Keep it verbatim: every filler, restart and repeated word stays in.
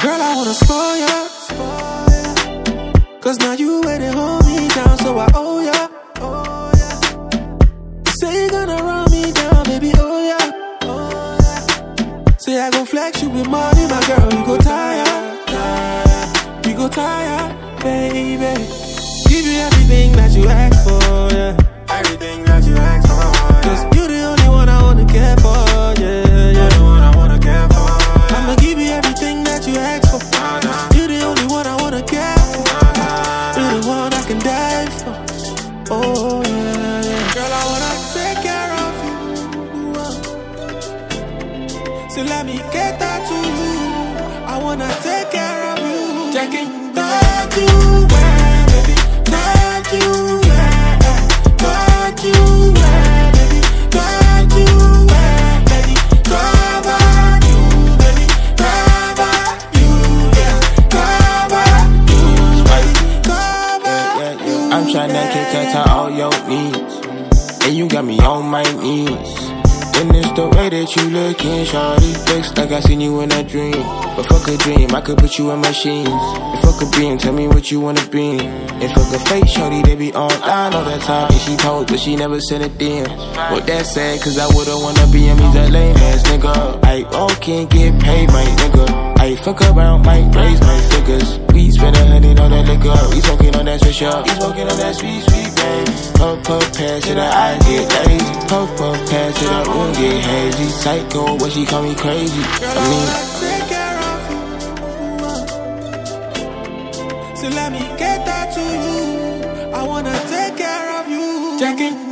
Girl, I wanna spoil ya. Cause now you waiting, hold me down, so I owe ya. You say you gonna run me down, baby, oh yeah. Say I gon' flex you with money, my girl, you go tire, tire. You go tire, baby. Give you everything that you ask for, yeah. Everything that you ask for, yeah. Cause you the only one I wanna care for, yeah, yeah. You're the one I wanna care for, yeah. I'ma give you everything that you ask for, nah, nah. You're the only one I wanna care for, nah, nah. You're the one I can die for, oh yeah, yeah. Girl, I wanna take care of you, so let me get that to you. I wanna take care of you. Checking that you wear, baby. That you wear, that you wear, baby. That you wear, baby. Cover you, baby. Cover you, yeah. Cover you, baby. Cover you. I'm tryna get to all your needs, and you got me on my knees. And it's the way that you lookin', shawty. Looks like I seen you in a dream. But fuck a dream, I could put you in machines. And fuck a beam, tell me what you wanna be. And fuck a fake shawty, they be online all the time. And she told, but she never sent it in. Well, that's sad, cause I wouldn't wanna be in. He's a lame ass nigga. I all can't get paid, my nigga. I fuck around, might raise my figures. We spend a hundred on that liquor. We smoking on that switch up. We smoking on that sweet, sweet baby. Puff, puff, pass to the eye, get lazy. Puff, puff, pass to the room, get hazy. Psycho, what she call me crazy. Girl, I mean, I wanna take care of you, so let me get that to you. I wanna take care of you. Checking